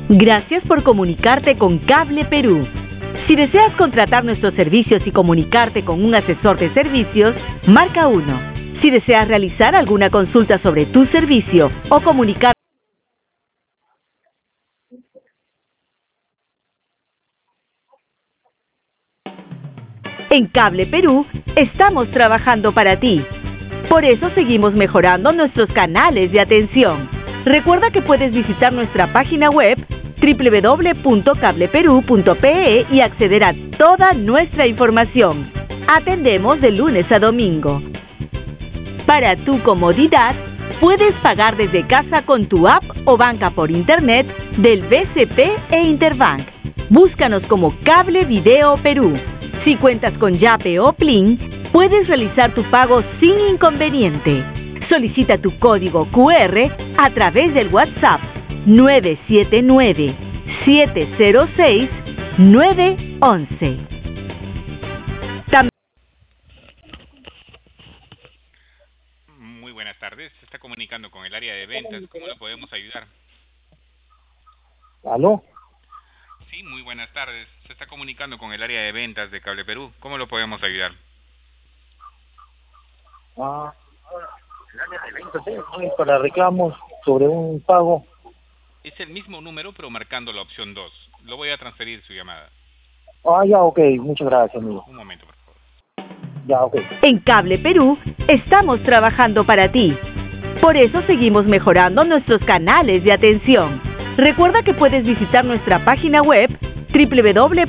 Gracias por comunicarte con Cable Perú. Si deseas contratar nuestros servicios y comunicarte con un asesor de servicios, marca 1. Si deseas realizar alguna consulta sobre tu servicio o comunicar en Cable Perú, estamos trabajando para ti. Por eso seguimos mejorando nuestros canales de atención. Recuerda que puedes visitar nuestra página web www.cableperú.pe y acceder a toda nuestra información. Atendemos de lunes a domingo. Para tu comodidad, puedes pagar desde casa con tu app o banca por internet del BCP e Interbank. Búscanos como Cable Video Perú. Si cuentas con Yape o Plin, puedes realizar tu pago sin inconveniente. Solicita tu código QR a través del WhatsApp 979-706-911. Muy buenas tardes, se está comunicando con el área de ventas, ¿cómo le podemos ayudar? ¿Aló? Sí, muy buenas tardes, se está comunicando con el área de ventas de Cable Perú, ¿cómo lo podemos ayudar? El área de ventas, para reclamos sobre un pago. Es el mismo número, pero marcando la opción 2. Lo voy a transferir su llamada. Ya, ok, muchas gracias, amigo. Un momento, por favor. Ya, ok. En Cable Perú, estamos trabajando para ti. Por eso seguimos mejorando nuestros canales de atención. Recuerda que puedes visitar nuestra página web www.